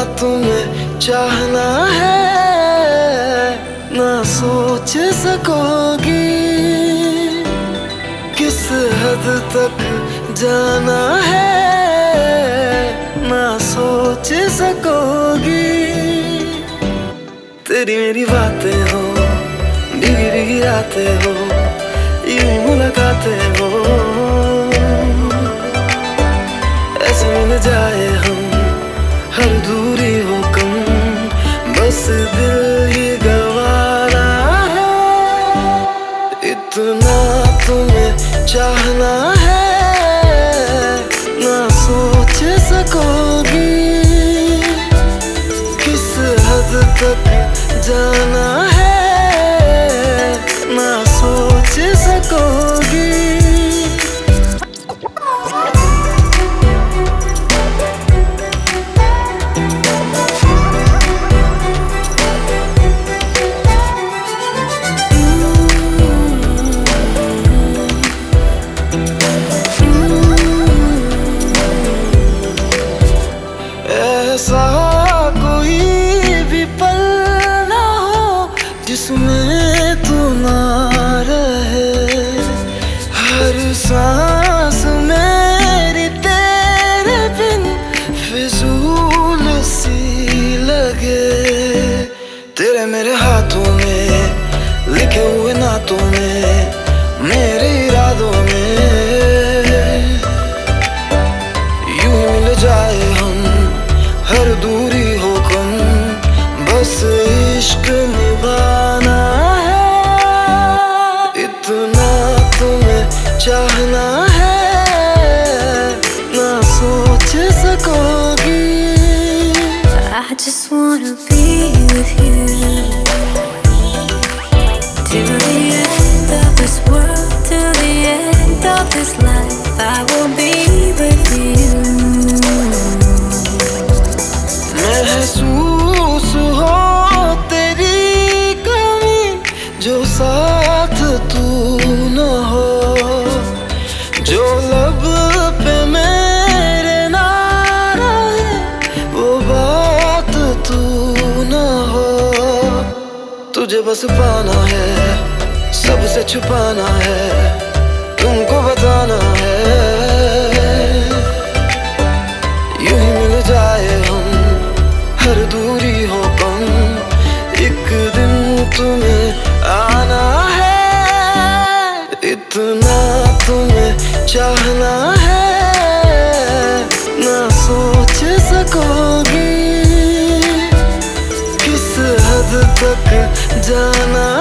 तुम्हें चाहना है ना सोच सकोगी किस हद तक जाना है ना सोच सकोगी। तेरी मेरी बातें हो भीगी भीगी रातें हो यूं मुलाकातें हो ऐसे मिल जाए हम हर दूरी हो कम बस दिल ही गवारा है। इतना तुम्हें चाहना है ना सोच सकोगी किस हद तक जाना है ना सोच सकोगी। ऐसा कोई भी पल ना हो जिसमें तू ना रहे, हर सांस मेरी तेरे बिन फिजूल सी लगे। तेरे मेरे हाथों में लिखे हुए नातों में मेरे इरादों में यूं ही मिल जाए हम हर दूरी हो कम बस इश्क निभाना है। इतना तुम्हें चाहना है ना सोच सकोगी। I just wanna be with you till the end of this world, till the end of this life. I will be with you. महसूस हो तेरी कमी जो साथ तू न हो, जो लब पे मेरे ना रहे वो बात तू न हो। तुझे बस पाना है सबसे छुपाना है तुमको बताना है यूं ही मिल जाए हम हर दूरी हो कम एक दिन तुम्हें आना है। इतना तुम्हें चाहना है ना सोच सकोगी किस हद तक जाना